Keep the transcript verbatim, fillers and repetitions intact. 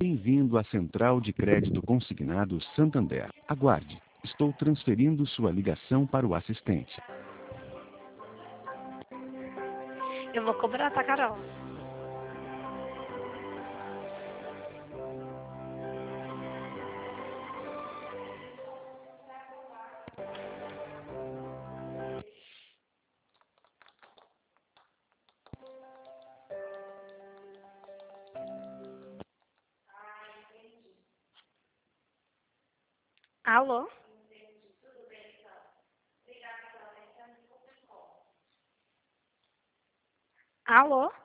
Bem-vindo à Central de Crédito Consignado Santander. Aguarde. Estou transferindo sua ligação para o assistente. Eu vou cobrar, tá, Carol? Alô? Alô?